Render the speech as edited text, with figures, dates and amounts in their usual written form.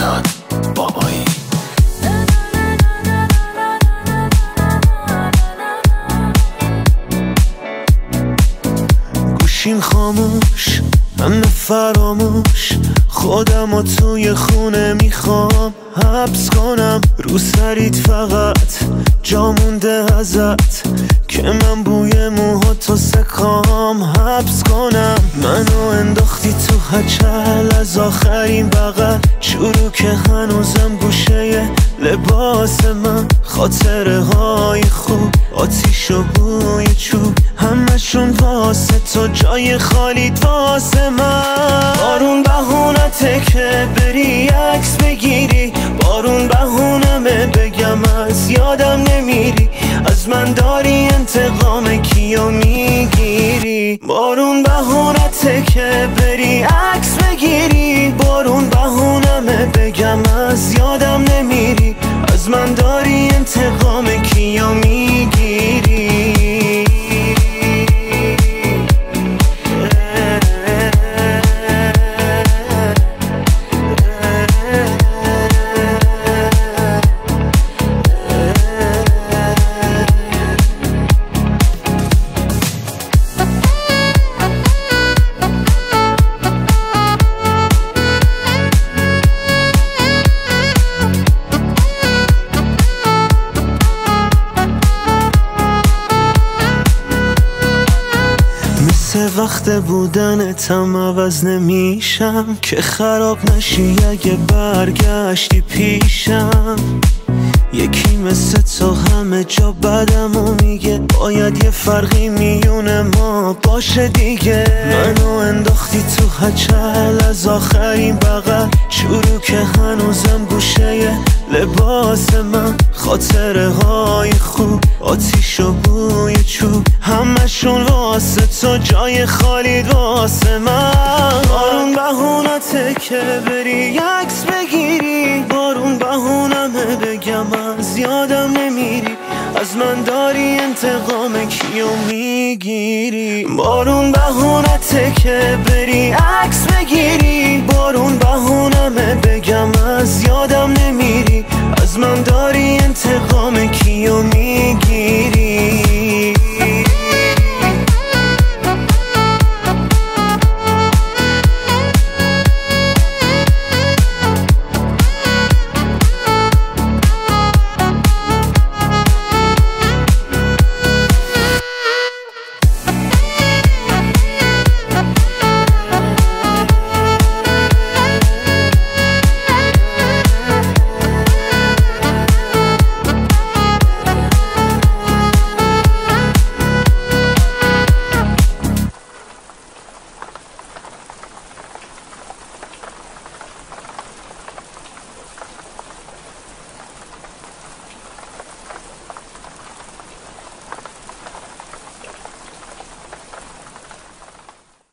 جانان بابایی. گوشیم خاموش، من فراموش، خودم و توی خونه میخوام حبس کنم. رو سریت فقط جا مونده ازت که من بوی موهاتو سکام حبس کنم. منو انداختی تو هچل از آخرین بغل، چورو که هنوزم گوشه لباس من. خاطره های خوب، آتیش و بوی چوب، همشون واسه تو، جای خالیت واسه من. بارون بهونته که بری عکس بگیری، بارون بهونمه بگم از یادم نمیری، از من داری انتقام کیو میگیری. بارون بهونته که بری عکس بگیری، بارون بهونمه بگم از یادم نمیری، از من داری انتقام کیو میگیری. وقت بودنتم عوض نمیشم که خراب نشی اگه برگشتی پیشم. یکی مثل تو همه جا بدمو میگه، باید یه فرقی میونه ما باشه دیگه. منو انداختی تو هچل از آخرین بغل، چورو که هنوزم گوشه لباس من. خاطره های خوب، آتیش و بوی چوب، همشون واسه تو، جای خالیت واسه من. بارون بهونته که بری عکس بگیری، بارون بهونمه بگم از یادم نمیری، از من داری انتقام کیو میگیری. بارون بهونته که بری عکس بگیری، بارون بهونمه بگم از یادم نمیری، از من داری انتقام کیو میگیری.